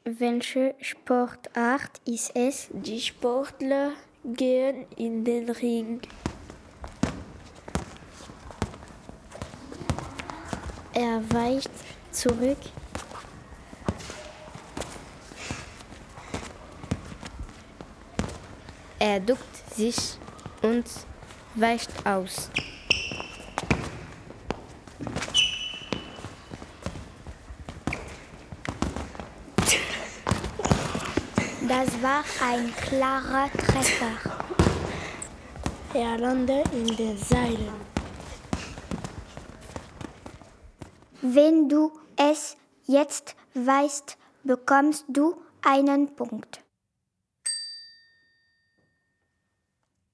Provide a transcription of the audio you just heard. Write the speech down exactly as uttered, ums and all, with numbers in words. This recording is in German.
Welche Sportart ist es? Die Sportler gehen in den Ring. Er weicht zurück. Er duckt sich und weicht aus. Das war ein klarer Treffer. Er landet in den Seilen. Wenn du es jetzt weißt, bekommst du einen Punkt.